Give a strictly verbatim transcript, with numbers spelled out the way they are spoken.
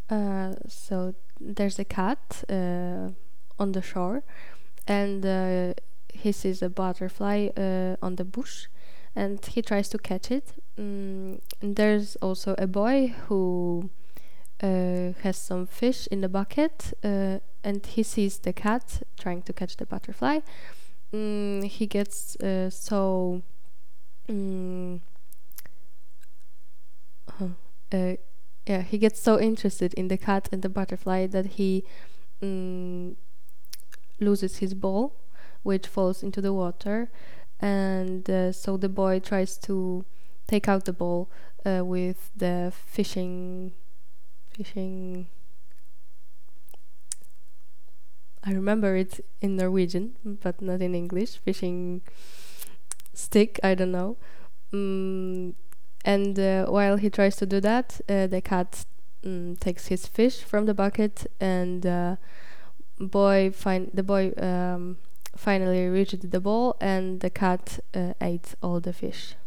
Uh, so there's a cat uh, on the shore, and uh, he sees a butterfly uh, on the bush, and he tries to catch it. Mm, and there's also a boy who uh, has some fish in the bucket, uh, and he sees the cat trying to catch the butterfly. Mm, he gets uh, so mm, huh, uh, yeah, he gets so interested in the cat and the butterfly that he mm, loses his ball, which falls into the water, and uh, so the boy tries to take out the ball uh, with the fishing fishing. I remember it in Norwegian, but not in English. Fishing stick. I don't know. Mm, and uh, while he tries to do that, uh, the cat mm, takes his fish from the bucket, and uh, boy fin- the boy um, finally reached the ball, and the cat uh, ate all the fish.